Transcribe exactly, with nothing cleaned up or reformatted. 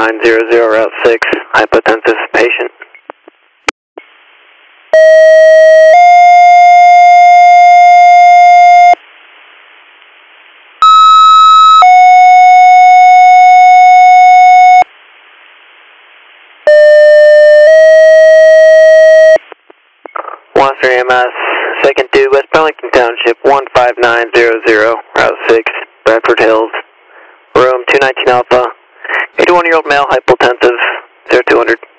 nine zero zero, Route six, hypotensive patient. Monster E M S, second due, West Burlington Township, one five nine zero zero, Route six, Bradford Hills, room two nineteen Alpha, eighty-one year old male, hypotensive, zero two hundred.